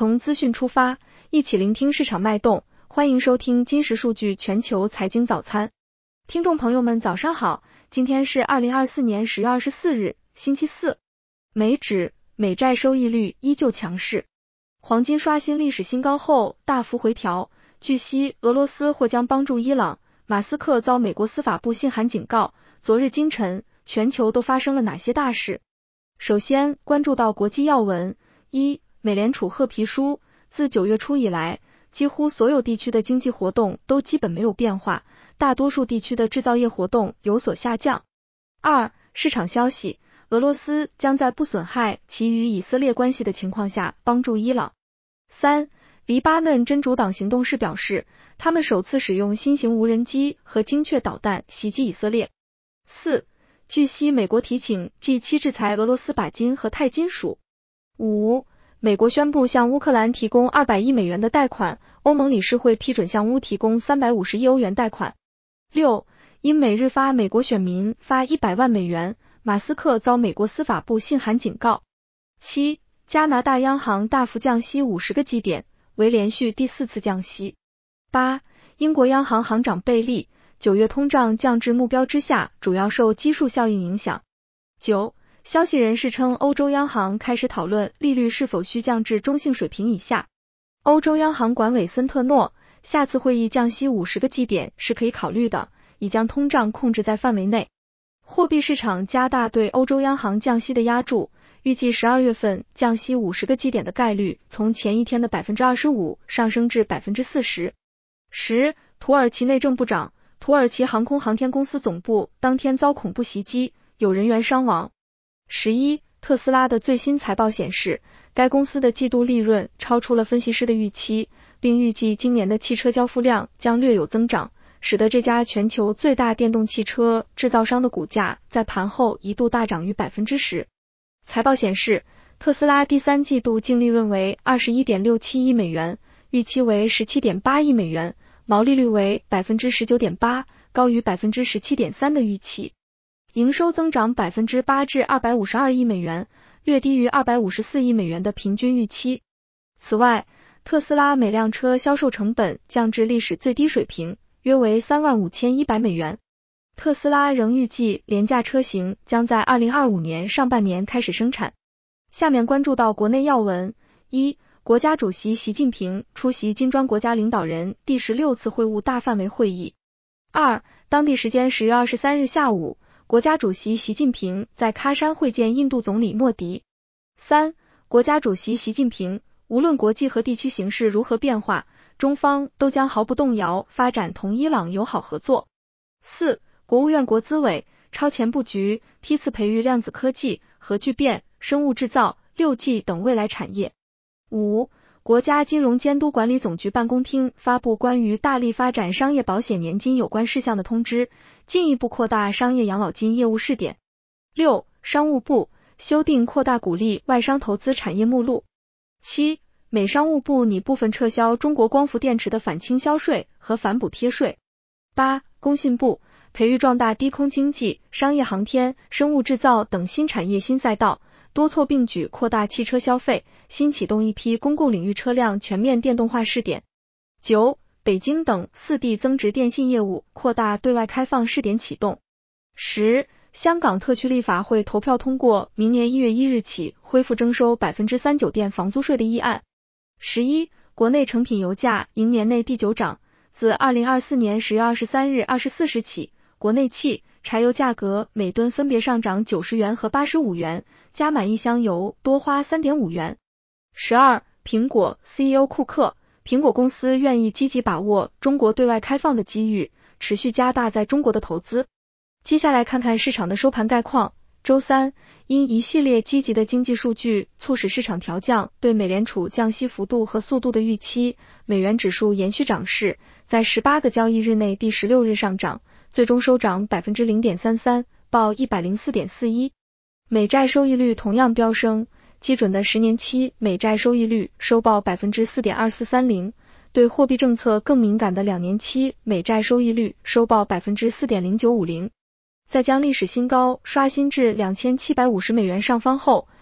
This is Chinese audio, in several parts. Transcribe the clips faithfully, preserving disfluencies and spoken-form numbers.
从资讯出发，一起聆听市场脉动。欢迎收听金石数据全球财经早餐。听众朋友们早上好，今天是二零二四年十月二十四日，星期四。美指、美债收益率依旧强势，黄金刷新历史新高后大幅回调。据悉，俄罗斯或将帮助伊朗，马斯克遭美国司法部信函警告。昨日今晨，全球都发生了哪些大事？首先关注到国际要闻。一、美联储褐皮书，自九月初以来，几乎所有地区的经济活动都基本没有变化，大多数地区的制造业活动有所下降。二、市场消息，俄罗斯将在不损害其与以色列关系的情况下帮助伊朗。三、黎巴嫩真主党行动室表示，他们首次使用新型无人机和精确导弹袭击以色列。四、据悉美国提请 G 七 制裁俄罗斯钯金和钛金属。五、美国宣布向乌克兰提供二百亿美元的贷款，欧盟理事会批准向乌提供三百五十亿欧元贷款。六、因美日发美国选民发一百万美元，马斯克遭美国司法部信函警告。七、加拿大央行大幅降息五十个基点，为连续第四次降息。八、英国央行行长贝利，九月通胀降至目标之下，主要受基数效应影响。九、消息人士称，欧洲央行开始讨论利率是否需降至中性水平以下。欧洲央行管委森特诺，下次会议降息五十个基点是可以考虑的，以将通胀控制在范围内。货币市场加大对欧洲央行降息的压注，预计十二月份降息五十个基点的概率从前一天的 百分之二十五 上升至 百分之四十。十、土耳其内政部长，土耳其航空航天公司总部当天遭恐怖袭击，有人员伤亡。十一、特斯拉的最新财报显示，该公司的季度利润超出了分析师的预期，并预计今年的汽车交付量将略有增长，使得这家全球最大电动汽车制造商的股价在盘后一度大涨逾 百分之十。财报显示，特斯拉第三季度净利润为 二十一点六七亿美元，预期为 十七点八亿美元，毛利率为 百分之十九点八， 高于 百分之十七点三 的预期。营收增长 百分之八 至二百五十二亿美元，略低于二百五十四亿美元的平均预期。此外，特斯拉每辆车销售成本降至历史最低水平，约为三万五千一百美元。特斯拉仍预计廉价车型将在二零二五年上半年开始生产。下面关注到国内要闻。一、国家主席习近平出席金砖国家领导人第十六次会晤大范围会议。二、当地时间十月二十三日下午，国家主席习近平在喀山会见印度总理莫迪。三、国家主席习近平，无论国际和地区形势如何变化，中方都将毫不动摇发展同伊朗友好合作。四、国务院国资委超前布局，批次培育量子科技、核聚变、生物制造、六 G 等未来产业。五、国家金融监督管理总局办公厅发布关于大力发展商业保险年金有关事项的通知，进一步扩大商业养老金业务试点。六、商务部修订扩大鼓励外商投资产业目录。七、美商务部拟部分撤销中国光伏电池的反倾销税和反补贴税。八、工信部培育壮大低空经济、商业航天、生物制造等新产业新赛道，多措并举扩大汽车消费，新启动一批公共领域车辆全面电动化试点。九、北京等四地增值电信业务扩大对外开放试点启动。十、香港特区立法会投票通过明年一月一日起恢复征收 百分之三十九 电房租税的议案。十一、国内成品油价迎年内第九涨，自二零二四年十月二十三日二十四时起，国内汽柴油价格每吨分别上涨九十元和八十五元，加满一箱油多花 三点五元。十二、苹果 C E O 库克，苹果公司愿意积极把握中国对外开放的机遇，持续加大在中国的投资。接下来看看市场的收盘概况。周三，因一系列积极的经济数据促使市场调降对美联储降息幅度和速度的预期，美元指数延续涨势，在十八个交易日内第十六日上涨，最终收涨 百分之零点三三， 报 一百零四点四一。美债收益率同样飙升，基准的十年期美债收益率收报 百分之四点二四三零， 对货币政策更敏感的两年期美债收益率收报 百分之四点零九五零。在将历史新高刷新至两千七百五十美元上方后，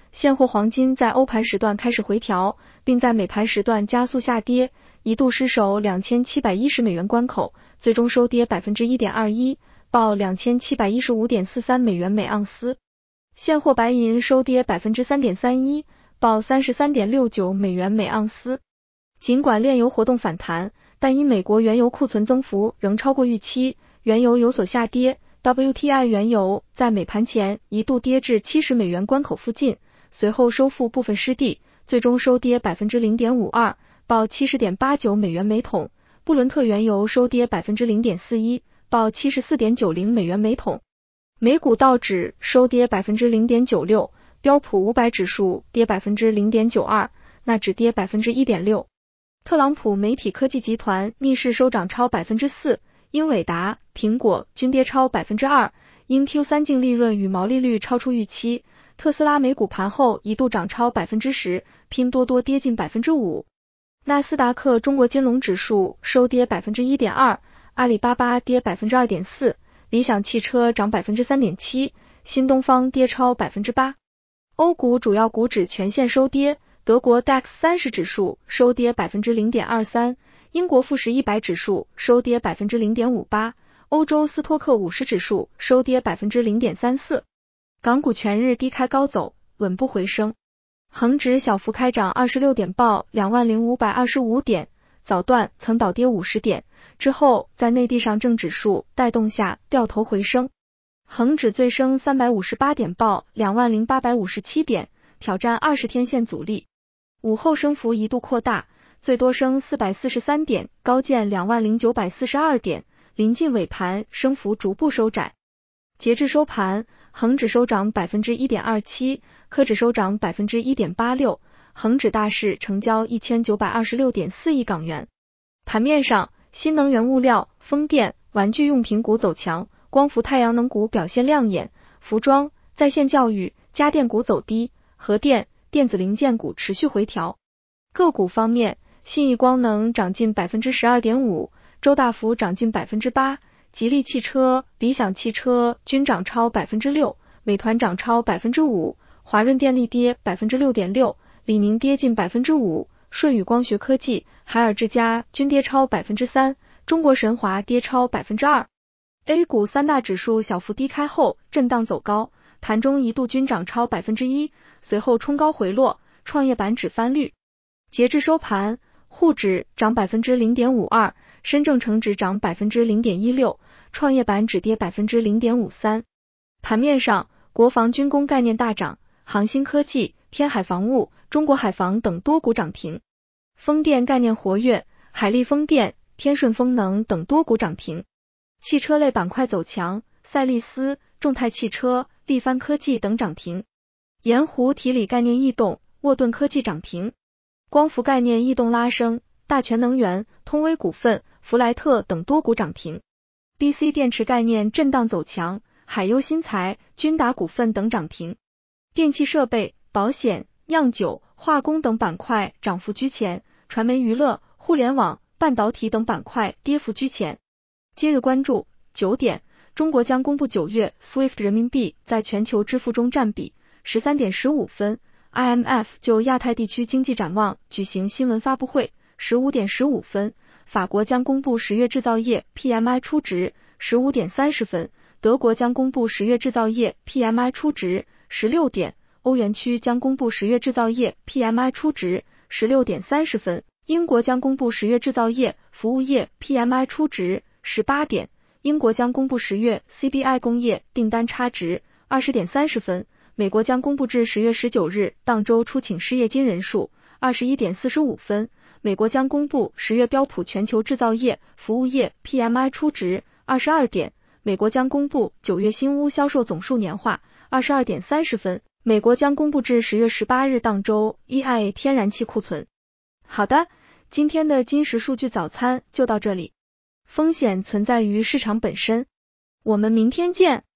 现货黄金在欧盘时段开始回调，并在美盘时段加速下跌，一度失守两千七百一十美元关口，最终收跌 百分之一点二一， 报 两千七百一十五点四三美元每盎司。现货白银收跌 百分之三点三一， 报 三十三点六九美元每盎司。尽管炼油活动反弹，但因美国原油库存增幅仍超过预期，原油有所下跌。W T I 原油在美盘前一度跌至七十美元关口附近，随后收复部分失地，最终收跌 百分之零点五二， 报 七十点八九美元每桶。布伦特原油收跌 百分之零点四一， 报 七十四点九零美元每桶。美股道指收跌 百分之零点九六， 标普五百指数跌 百分之零点九二， 纳指跌 百分之一点六。特朗普媒体科技集团逆势收涨超 百分之四， 英伟达、苹果均跌超 百分之二， 因 Q 三 净利润与毛利率超出预期。特斯拉美股盘后一度涨超 百分之十， 拼多多跌近 百分之五。纳斯达克中国金融指数收跌 百分之一点二， 阿里巴巴跌 百分之二点四， 理想汽车涨 百分之三点七， 新东方跌超 百分之八。欧股主要股指全线收跌，德国 D A X 三十指数收跌 百分之零点二三， 英国富时一百指数收跌 百分之零点五八， 欧洲斯托克五十指数收跌 百分之零点三四。港股全日低开高走，稳步回升。恒指小幅开涨二十六点，报 两万零五百二十五点，早段曾倒跌五十点，之后在内地上证指数带动下掉头回升。恒指最升三百五十八点，报 两万零八百五十七点，挑战二十天线阻力。午后升幅一度扩大，最多升四百四十三点，高见 两万零九百四十二点，临近尾盘升幅逐步收窄。截至收盘，恒指收涨 百分之一点二七， 科指收涨 百分之一点八六， 恒指大市成交 一千九百二十六点四亿港元。盘面上，新能源物料、风电、玩具用品股走强，光伏太阳能股表现亮眼，服装、在线教育、家电股走低，核电、电子零件股持续回调。个股方面，信义光能涨近 百分之十二点五， 周大福涨近 百分之八，吉利汽车、理想汽车均涨超 百分之六， 美团涨超 百分之五， 华润电力跌 百分之六点六， 李宁跌近 百分之五， 舜宇光学科技、海尔之家均跌超 百分之三， 中国神华跌超 百分之二。 A 股三大指数小幅低开后震荡走高，盘中一度均涨超 百分之一， 随后冲高回落，创业板指翻绿。截至收盘，沪指涨 百分之零点五二，深证成指涨 百分之零点一六， 创业板指跌 百分之零点五三。盘面上，国防军工概念大涨，航新科技、天海防务、中国海防等多股涨停。风电概念活跃，海力风电、天顺风能等多股涨停。汽车类板块走强，赛力斯、众泰汽车、力帆科技等涨停。盐湖提锂概念异动，沃顿科技涨停。光伏概念异动拉升，大全能源、通威股份、弗莱特等多股涨停。B C 电池概念震荡走强，海优新材、君达股份等涨停。电气设备、保险、酿酒、化工等板块涨幅居前，传媒娱乐、互联网、半导体等板块跌幅居前。今日关注，九点，中国将公布九月 S W I F T 人民币在全球支付中占比。十三点十五分 ，I M F 就亚太地区经济展望举行新闻发布会。十五点十五分，法国将公布十月制造业 P M I 初值。十五点三十分，德国将公布十月制造业 P M I 初值。十六点，欧元区将公布十月制造业 P M I 初值。十六点三十分，英国将公布十月制造业、服务业 P M I 初值。十八点，英国将公布十月 C B I 工业订单差值。二十点三十分，美国将公布至十月十九日当周出请失业金人数。二十一点四十五分，美国将公布十月标普全球制造业、服务业 P M I 初值。二十二点，美国将公布九月新屋销售总数年化。二十二点三十分，美国将公布至十月十八日当周 E I A 天然气库存。好的，今天的金石数据早餐就到这里。风险存在于市场本身。我们明天见。